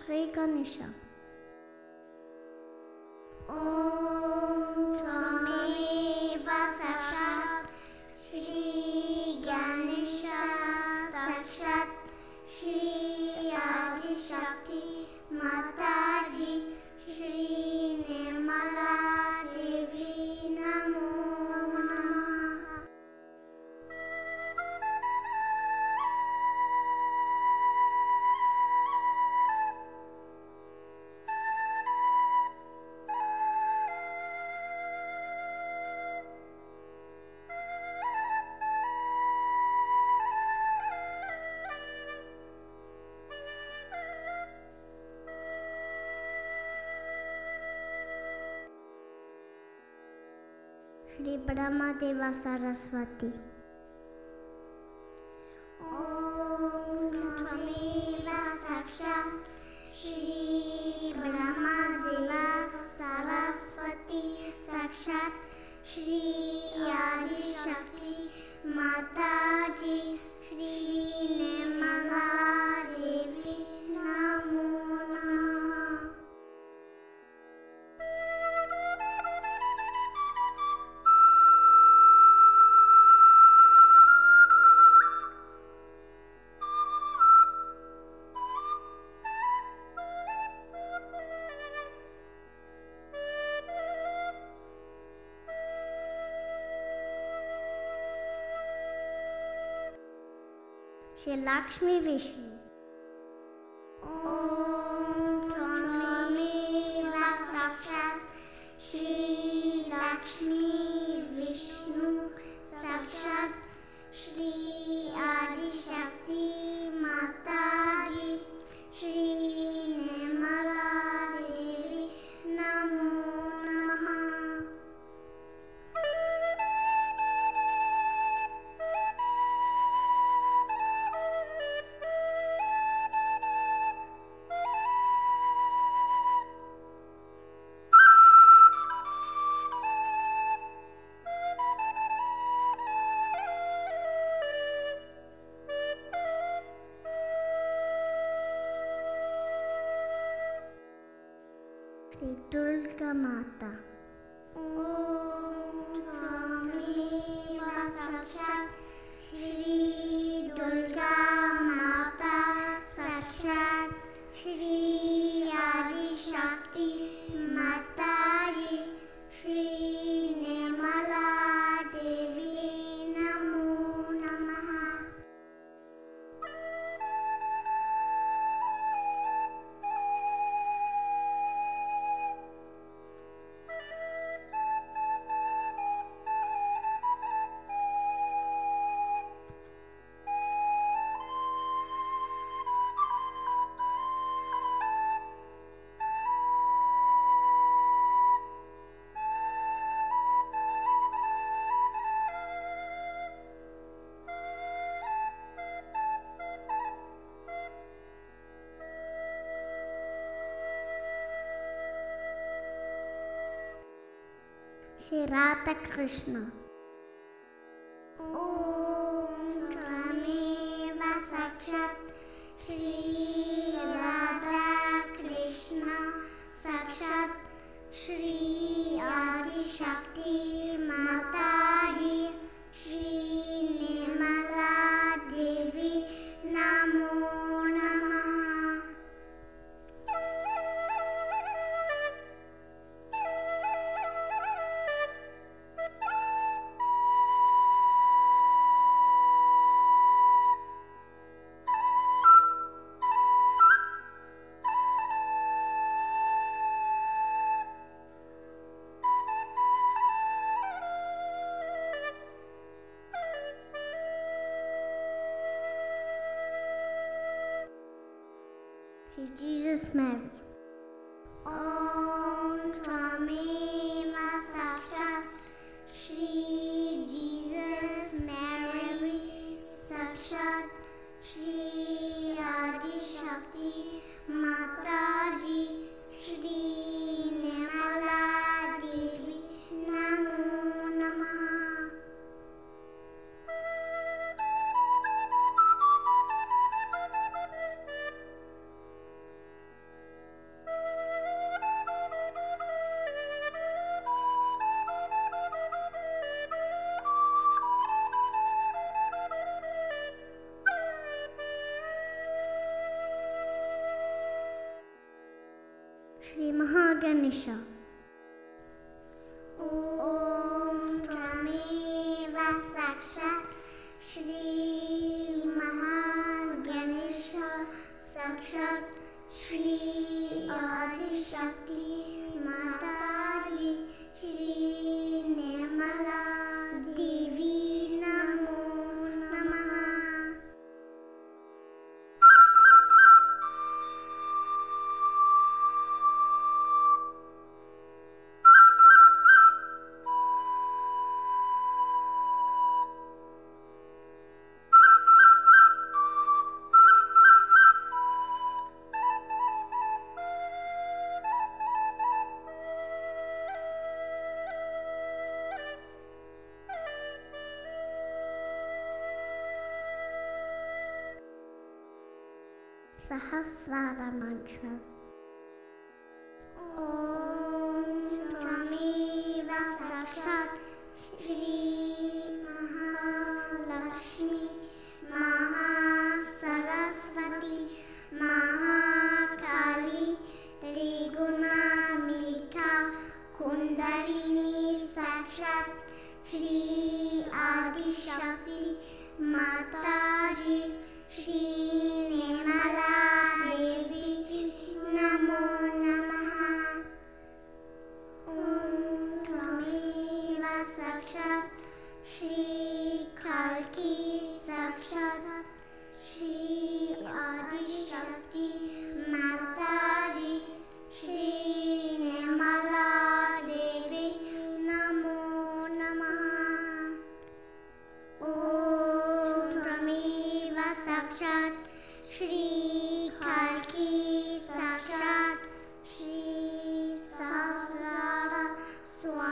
ಶ್ರೀ ಗಣೇಶ. ಓಂ ತ್ವಮೇವ ಸಾಕ್ಷಾತ್ ಶ್ರೀ ಗಣೇಶ ಸಾಕ್ಷಾತ್ ಶ್ರೀ ಆದಿಶಕ್ತಿ ಮಾತಾಜಿ ಶ್ರೀ ನಿರ್ಮಲಾ ದೇವಿ ನಮೋ ನಮಃ. ಶ್ರೀ ಬ್ರಹ್ಮದೇವ ಸರಸ್ವತಿ. ಓಂ ತ್ವಮೇವ ಸಾಕ್ಷಾತ್ ಶ್ರೀ ಬ್ರಹ್ಮದೇವ ಸರಸ್ವತಿ ಸಾಕ್ಷಾತ್ ಶ್ರೀ ಆದಿಶಕ್ತಿ ಮಾತಾಜಿ ಶ್ರೀ ನಿರ್ಮಲಾ ದೇವಿ ನಮೋ ನಮಃ. ಶ್ರೀ ಲಕ್ಷ್ಮೀ ವಿಷ್ಣು. ಓಂ ತ್ವಮೇವ ಸಾಕ್ಷಾತ್ ಶ್ರೀ ಲಕ್ಷ್ಮೀ ವಿಷ್ಣು ಸಾಕ್ಷಾತ್ ಶ್ರೀ ಆದಿಶಕ್ತಿ ಮಾತಾಜಿ ಶ್ರೀ ನಿರ್ಮಲಾ ದೇವಿ ನಮೋ ನಮಃ. ಶ್ರೀ ದುರ್ಗಾ ಮಾತಾ. ಓಂ ತ್ವಮೇವ ಸಾಕ್ಷಾತ್ ಶ್ರೀ ದುರ್ಗಾ ಮಾತಾ ಸಾಕ್ಷಾತ್ ಶ್ರೀ ಆದಿಶಕ್ತಿ ಮಾತಾಜಿ ಶ್ರೀ ನಿರ್ಮಲಾ ದೇವಿ ನಮೋ ನಮಃ. ಶ್ರೀ ರಾಧಾಕೃಷ್ಣ. ಓಂ ತ್ವಮೇವ ಸಾಕ್ಷಾತ್ ಶ್ರೀ ರಾಧಾಕೃಷ್ಣ ಸಾಕ್ಷಾತ್ ಶ್ರೀ ಆದಿಶಕ್ತಿ ಮಾತಾಜಿ ಶ್ರೀ ನಿರ್ಮಲಾ ದೇವಿ ನಮೋ ನಮಃ. Ganesha. Om Tvameva Sakshat Shri Mahaganesha Sakshat Shri Adi Shakti Mataji Shri Nirmala Devi Namo Namaha. Sahasrara mantras. Om Tvameva Sakshat Shri Mahalakshmi Mahasaraswati Mahakali Trigunamika Kundalini Sakshat Shri Adi Shakti Mataji Shri Nirmala Devi Namo Namaha. Om Tvameva Sakshat Shri Kalki Sakshat Shri Adi Shakti Mataji Shri Nirmala Devi Namo Namaha. Om Tvameva Sakshat Shri Kalki Sakshat Shri Sahasrara Swami